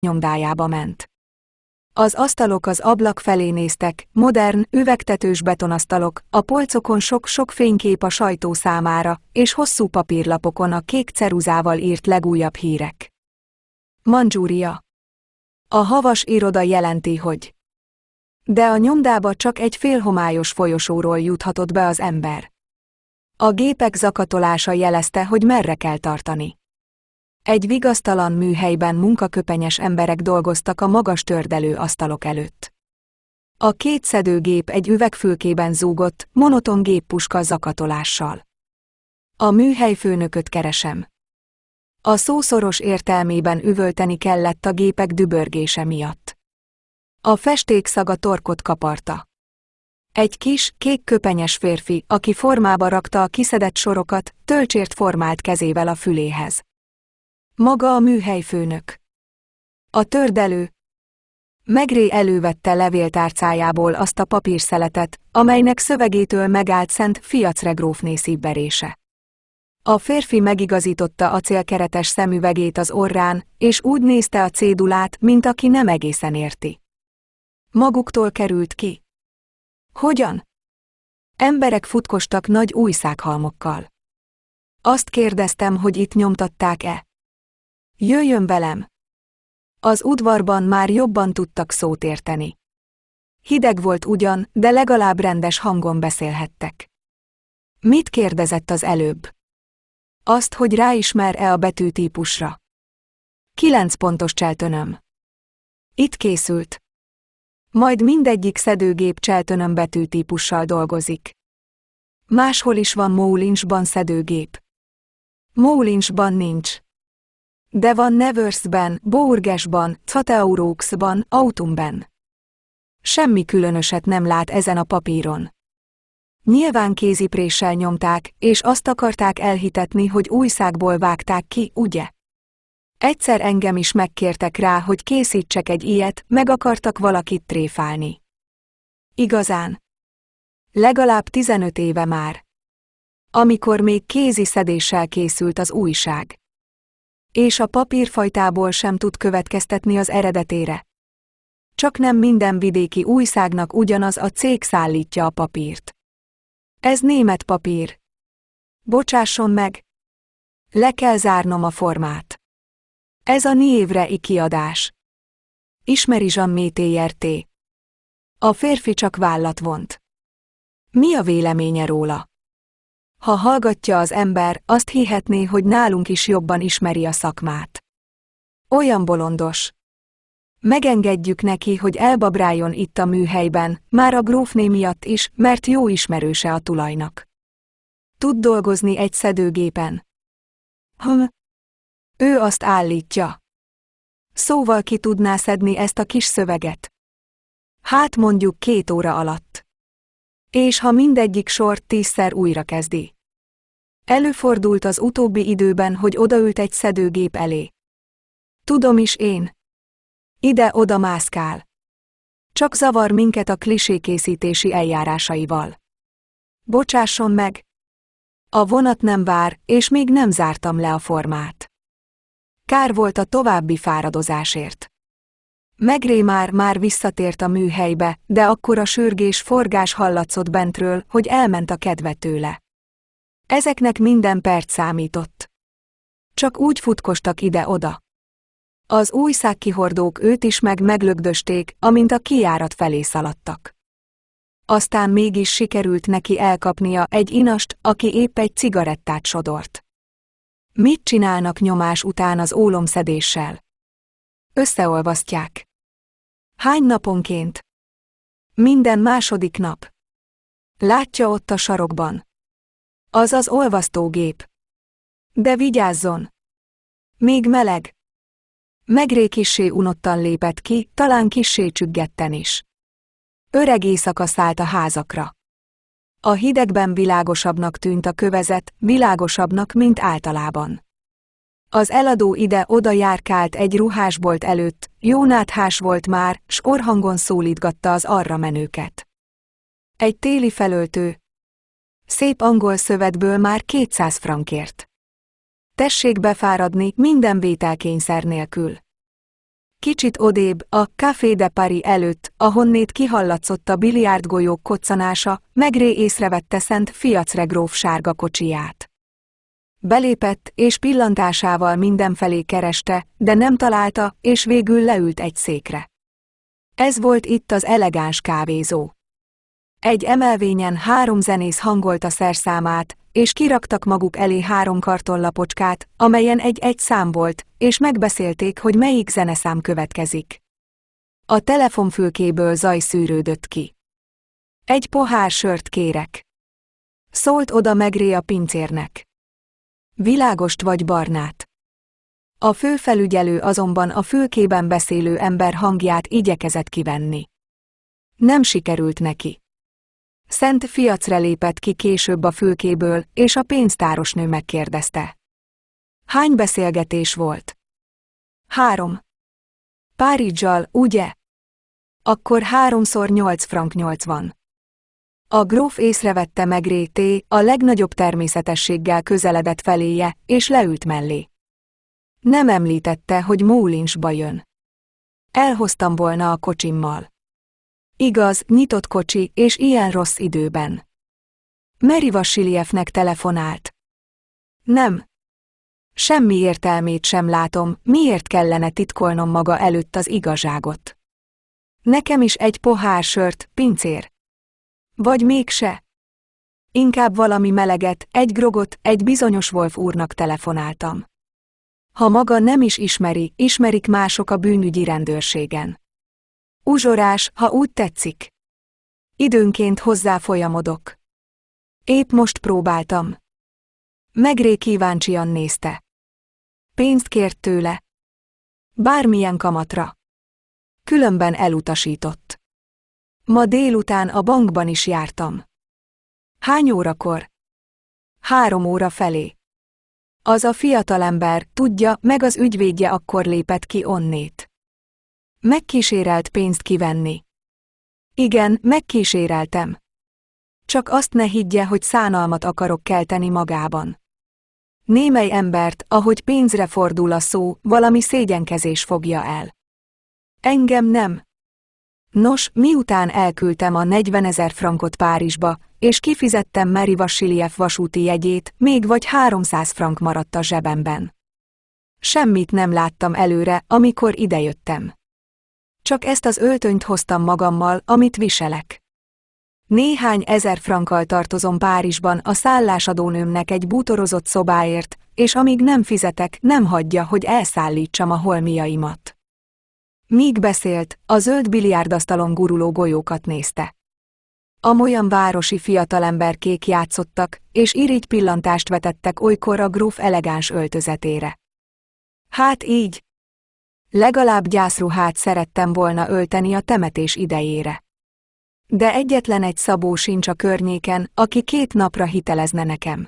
nyomdájába ment. Az asztalok az ablak felé néztek, modern, üvegtetős betonasztalok, a polcokon sok-sok fénykép a sajtó számára, és hosszú papírlapokon a kék ceruzával írt legújabb hírek. Mandzsúria. A havas iroda jelenti, hogy... De a nyomdába csak egy félhomályos folyosóról juthatott be az ember. A gépek zakatolása jelezte, hogy merre kell tartani. Egy vigasztalan műhelyben munkaköpenyes emberek dolgoztak a magas tördelő asztalok előtt. A két szedőgép egy üvegfülkében zúgott, monoton géppuska zakatolással. A műhelyfőnököt keresem. A szó szoros értelmében üvölteni kellett a gépek dübörgése miatt. A festék szaga torkot kaparta. Egy kis, kék köpenyes férfi, aki formába rakta a kiszedett sorokat, tölcsért formált kezével a füléhez. Maga a műhelyfőnök. A tördelő. Megré elővette levéltárcájából azt a papírszeletet, amelynek szövegétől megállt Szent Fiacre grófné szívverése. A férfi megigazította acélkeretes szemüvegét az orrán, és úgy nézte a cédulát, mint aki nem egészen érti. Maguktól került ki. Hogyan? Emberek futkostak nagy újsághalmokkal. Azt kérdeztem, hogy itt nyomtatták-e. Jöjjön velem! Az udvarban már jobban tudtak szót érteni. Hideg volt ugyan, de legalább rendes hangon beszélhettek. Mit kérdezett az előbb? Azt, hogy ráismer-e a betűtípusra. 9 pontos cseltönöm. Itt készült. Majd mindegyik szedőgép cseltönöm betűtípussal dolgozik. Máshol is van Moulinsban szedőgép. Moulinsban nincs. De van Neversben, Bourgesban, Cateaurouxban, Autumben. Semmi különöset nem lát ezen a papíron. Nyilván kézipréssel nyomták, és azt akarták elhitetni, hogy újságból vágták ki, ugye? Egyszer engem is megkértek rá, hogy készítsek egy ilyet, meg akartak valakit tréfálni. Igazán. Legalább 15 éve már. Amikor még kézi szedéssel készült az újság. És a papírfajtából sem tud következtetni az eredetére. Csak nem minden vidéki újságnak ugyanaz a cég szállítja a papírt. Ez német papír. Bocsásson meg. Le kell zárnom a formát. Ez a Niévre-i kiadás. Ismeri Jean T. A férfi csak vállat vont. Mi a véleménye róla? Ha hallgatja az ember, azt hihetné, hogy nálunk is jobban ismeri a szakmát. Olyan bolondos. Megengedjük neki, hogy elbabráljon itt a műhelyben, már a grófné miatt is, mert jó ismerőse a tulajnak. Tud dolgozni egy szedőgépen. Ő azt állítja. Szóval ki tudná szedni ezt a kis szöveget? Hát mondjuk 2 óra alatt. És ha mindegyik sort 10-szer újra kezdi. Előfordult az utóbbi időben, hogy odaült egy szedőgép elé. Tudom is én. Ide-oda mászkál. Csak zavar minket a klisékészítési eljárásaival. Bocsásson meg. A vonat nem vár, és még nem zártam le a formát. Kár volt a további fáradozásért. Megré már visszatért a műhelybe, de akkor a sürgés-forgás hallatszott bentről, hogy elment a kedve tőle. Ezeknek minden perc számított. Csak úgy futkostak ide-oda. Az újságkihordók őt is meglögdösték, amint a kijárat felé szaladtak. Aztán mégis sikerült neki elkapnia egy inast, aki épp egy cigarettát sodort. Mit csinálnak nyomás után az ólomszedéssel? Összeolvasztják. Hány naponként? Minden második nap. Látja ott a sarokban. Az az olvasztógép. De vigyázzon! Még meleg. Megré kissé unottan lépett ki, talán kissé csüggetten is. Öreg éjszaka szállt a házakra. A hidegben világosabbnak tűnt a kövezet, világosabbnak, mint általában. Az eladó ide-oda járkált egy ruhásbolt előtt, jó náthás volt már, s orrhangon szólítgatta az arra menőket. Egy téli felöltő. Szép angol szövetből már 200 frankért. Tessék befáradni, minden vételkényszer nélkül. Kicsit odébb, a Café de Paris előtt, ahonnét kihallatszott a biliárdgolyók koccanása, Maigret észrevette Szent Fiacre gróf sárga kocsiját. Belépett, és pillantásával mindenfelé kereste, de nem találta, és végül leült egy székre. Ez volt itt az elegáns kávézó. Egy emelvényen 3 zenész hangolta szerszámát, és kiraktak maguk elé 3 kartonlapocskát, amelyen egy szám volt, és megbeszélték, hogy melyik zeneszám következik. A telefonfülkéből zaj szűrődött ki. Egy pohár sört kérek. Szólt oda Maigret a pincérnek. Világost vagy barnát. A főfelügyelő azonban a fülkében beszélő ember hangját igyekezett kivenni. Nem sikerült neki. Szent Fiacre lépett ki később a fülkéből, és a pénztárosnő megkérdezte. Hány beszélgetés volt? 3. Párizsal, ugye? Akkor 3x8 frank 80. A gróf észrevette Maigret a legnagyobb természetességgel közeledett feléje, és leült mellé. Nem említette, hogy Moulinsba jön. Elhoztam volna a kocsimmal. Igaz, nyitott kocsi, és ilyen rossz időben. Mary Vassiljevnek telefonált. Nem. Semmi értelmét sem látom, miért kellene titkolnom maga előtt az igazságot. Nekem is egy pohár sört, pincér. Vagy mégse? Inkább valami meleget, egy grogot, egy bizonyos Wolf úrnak telefonáltam. Ha maga nem is ismeri, ismerik mások a bűnügyi rendőrségen. Uzsorás, ha úgy tetszik. Időnként hozzá folyamodok. Épp most próbáltam. Maigret kíváncsian nézte. Pénzt kért tőle. Bármilyen kamatra. Különben elutasított. Ma délután a bankban is jártam. Hány órakor? 3 óra felé. Az a fiatalember, tudja, meg az ügyvédje akkor lépett ki onnét. Megkísérelt pénzt kivenni. Igen, megkíséreltem. Csak azt ne higgye, hogy szánalmat akarok kelteni magában. Némely embert, ahogy pénzre fordul a szó, valami szégyenkezés fogja el. Engem nem. Nos, miután elküldtem a 40 000 frankot Párizsba, és kifizettem Mary Vassiljev vasúti jegyét, még vagy 300 frank maradt a zsebemben. Semmit nem láttam előre, amikor idejöttem. Csak ezt az öltönyt hoztam magammal, amit viselek. Néhány ezer frankkal tartozom Párizsban a szállásadónőmnek egy bútorozott szobáért, és amíg nem fizetek, nem hagyja, hogy elszállítsam a holmiaimat. Míg beszélt, a zöld biliárdasztalon guruló golyókat nézte. Amolyan városi fiatalemberkék játszottak, és irigy pillantást vetettek olykor a gróf elegáns öltözetére. Hát így. Legalább gyászruhát szerettem volna ölteni a temetés idejére. De egyetlen egy szabó sincs a környéken, aki 2 napra hitelezne nekem.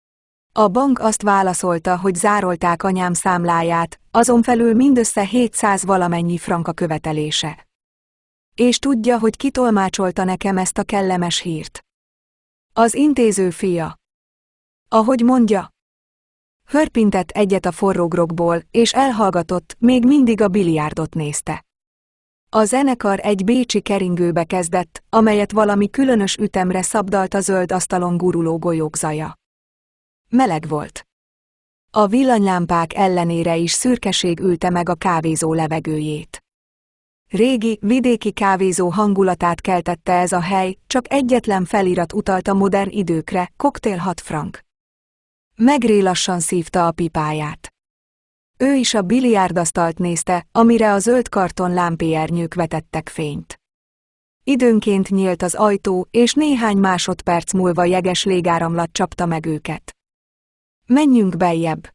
A bank azt válaszolta, hogy zárolták anyám számláját, azon felül mindössze 700 valamennyi frank a követelése. És tudja, hogy kitolmácsolta nekem ezt a kellemes hírt. Az intéző fia. Ahogy mondja. Hörpintett egyet a forró grogból, és elhallgatott, még mindig a biliárdot nézte. A zenekar egy bécsi keringőbe kezdett, amelyet valami különös ütemre szabdalt a zöld asztalon guruló golyók zaja. Meleg volt. A villanylámpák ellenére is szürkeség ülte meg a kávézó levegőjét. Régi, vidéki kávézó hangulatát keltette ez a hely, csak egyetlen felirat utalt a modern időkre, koktél 6 frank. Maigret lassan szívta a pipáját. Ő is a biliárdasztalt nézte, amire a zöld karton lámpéernyők vetettek fényt. Időnként nyílt az ajtó, és néhány másodperc múlva jeges légáramlat csapta meg őket. Menjünk beljebb.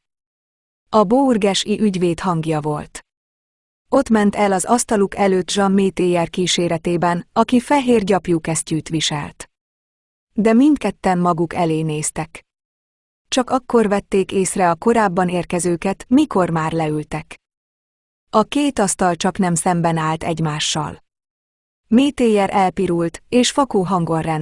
A bourges-i ügyvéd hangja volt. Ott ment el az asztaluk előtt Jean Métayer kíséretében, aki fehér gyapjúkesztyűt viselt. De mindketten maguk elé néztek. Csak akkor vették észre a korábban érkezőket, mikor már leültek. A 2 asztal csak nem szemben állt egymással. Métayer elpirult, és fakó hangon